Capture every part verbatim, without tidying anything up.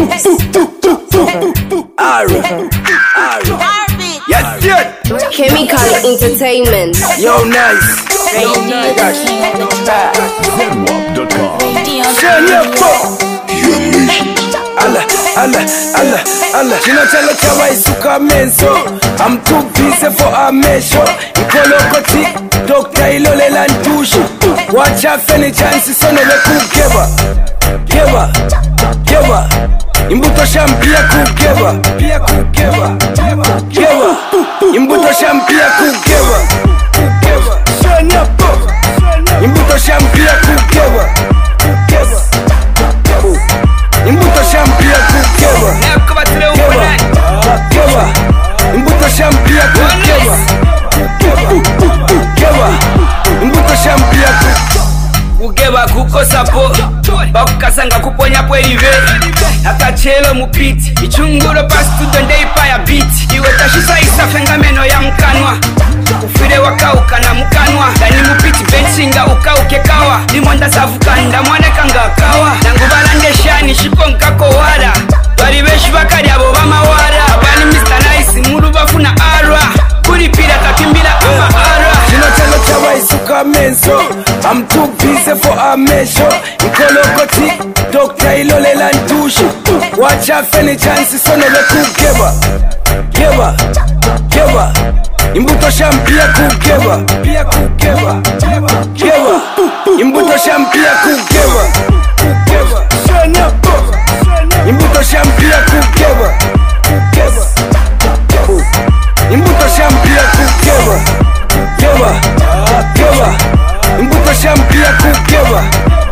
Ara, Ara. Yes, dude. Chemical Entertainment. Yo, nice. Radio Zedwap dot com. Turn your phone. Allah, Allah, Allah, Allah. Chino chalo chawa isuka menso. I'm too busy for a measure. Ikolo tik, Doctor Ilole Lantushu. Watch out for any chances, son of a kukeba. Keba, keba. Imbuto shampia kukeba. Pia kukeba. Keba. Imbuto shampia kukeba. Kukeba. Shanya po. Imbuto shampia kukeba. Kukeba. Imbuto shampia kukeba. Keba. Keba. Imbuto shampia kukeba. Keba. Imbuto shampia kukeba. Kugeba kukosa po bakukasanga kuponya pwerive akachelo mupiti ichunguro pastudo ndeipa ya biti iwe tashisa isafenga meno ya mkanwa ufire wakauka na mkanwa dani mupiti bensinga ukauke kawa limonda savukanda mwaneka ngakawa nangubala ndeshani shikonkako wara bari beshi bakari abo bamawara bani mister Nice muru bafuna arwa kuri pira takimbira ama arwa Chino chalo chawa isuka menso. I'm too busy for a measure. Ikolo tik, Doctor Ilole Lantushu. Watch out for any chances, son of a kukeba. Keba, keba. Imbuto shampia kukeba. Pia kukeba. Keba. Imbuto shampia kukeba. Kukeba. Shanya po. Imbuto shampia kukeba. Keba. Imbuto shampia kukeba. Keba. Keba. Imbuto shampia kukeba.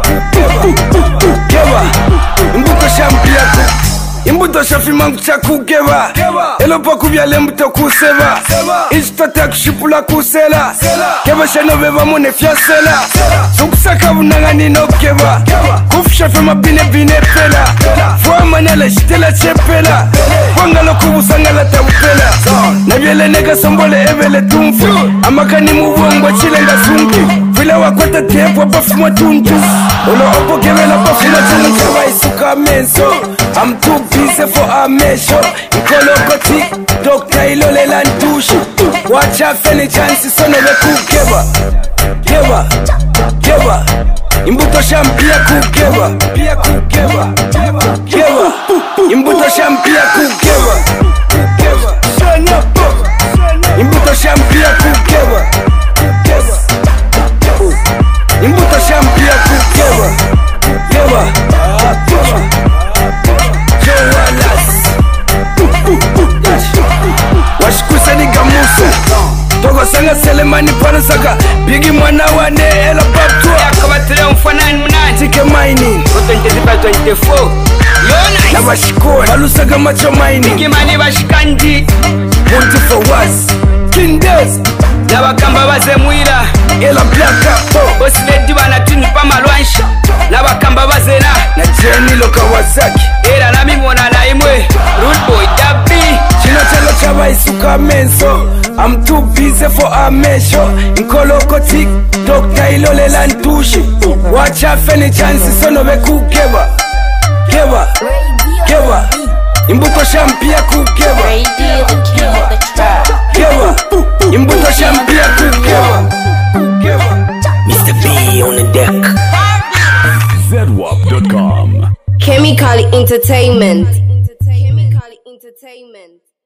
Keba. Imbuto shampia kukeba. Imbuto shafimangu cha kukeba. Elopo kubyale mbuto kuseba. Ichitote kushipula kusela. Keba shanobeba mune fiasela. Sukusaka bunanga nino keba. Kufisha fema bine bine pela. Fwa manele shitela chepela. Wangalo kubusanga la tabupela. Nabyele nega sombole ebele tumfu. Amakani muwangwa chile nga sunki. Vila wakwata tepo bafumwa tuntu. Olo opo kebela bafumwa tuntu. Chawa isuka menso. I'm too busy for a measure. Ikolo tik, Doctor Ilole Lantushu. Watch out for any chances, son of a kukeba. Keba, keba. Imbuto shampia kukeba. Pia kukeba. Keba. Imbuto shampia kukeba. Keba. Shanya po. Imbuto shampia kukeba. Keba. Imbuto shampia kukeba. Keba. Keba. Washikusa ni gamusu Togo sanga selemani panasaka Bigi mwana wane ela babtua yakabatire mfanani munani Tike mining twenty-three twenty-four Yo Na nice washikore Balusaga macho mining Gimani bashikandi Munti for was Kindez Nabakamba baze muira Ela blaka po Osiledi banatuni pa malwansha Nabakamba bazena Na Jenny loka wazaki Era nami mwana na imwe Rude boy dabi Chino chalo chawa isuka menso. I'm too busy for a measure. Nkolo tik, Doctor Ilole Lantushu. Watch out for any chances, son of a kukeba. Keba, keba. Imbuto shampia kukeba. Keba, imbuto shampia kukeba. Keba. Mister B on the deck Zedwap dot com. Chemical Entertainment. Chemical Entertainment.